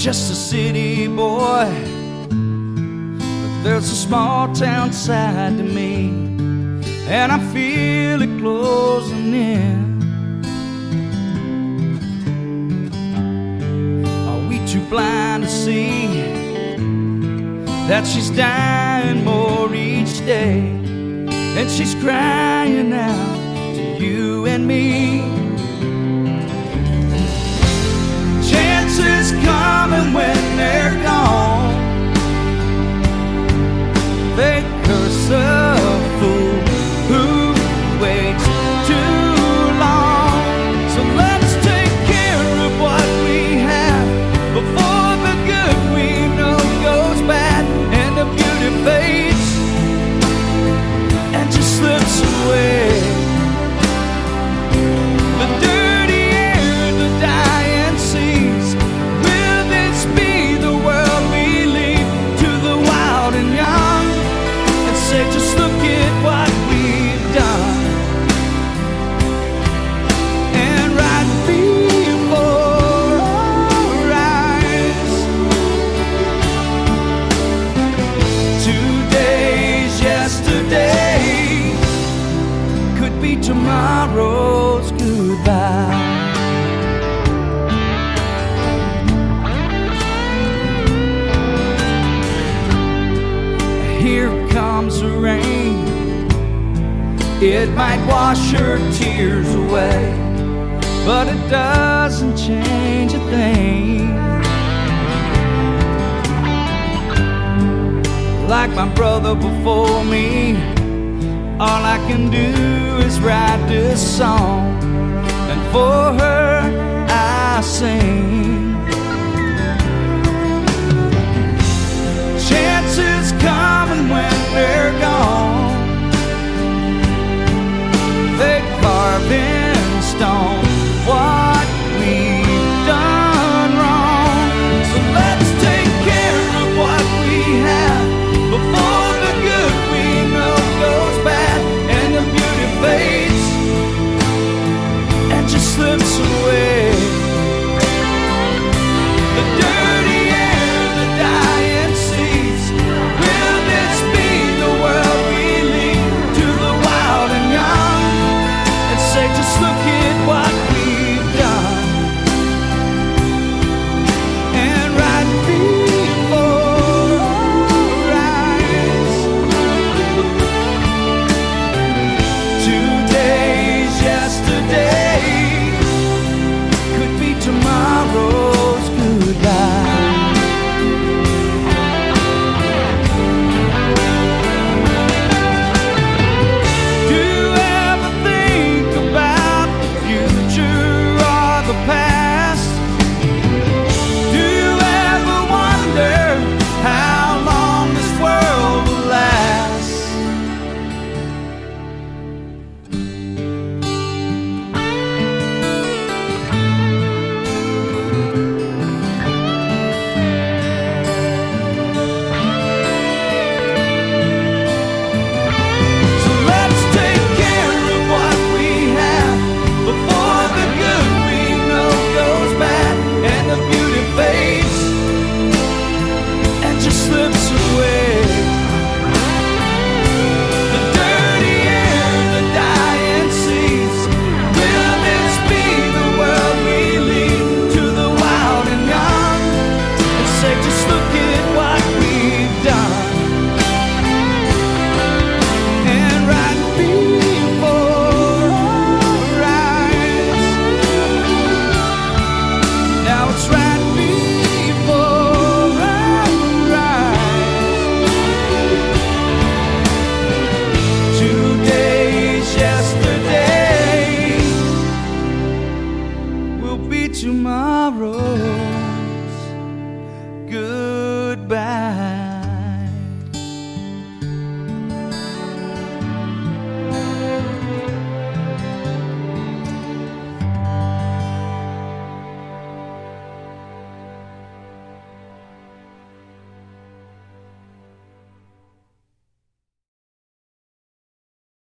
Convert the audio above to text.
just a city boy, but there's a small town side to me, and I feel it closing in. Are we too blind to see that she's dying more each day, and she's crying out to you and me? Chances coming when they're gone, they curse a fool who waits too long. So let's take care of what we have before the good we know goes bad, and the beauty fades and just slips away. The dirty air, the dying seas, will this be the world we leave to the wild and young, and say just look at what we've done? And right before our eyes, today's yesterday could be tomorrow's goodbye. Here comes the rain, it might wash her tears away, but it doesn't change a thing. Like my brother before me, all I can do is write this song, and for her I sing.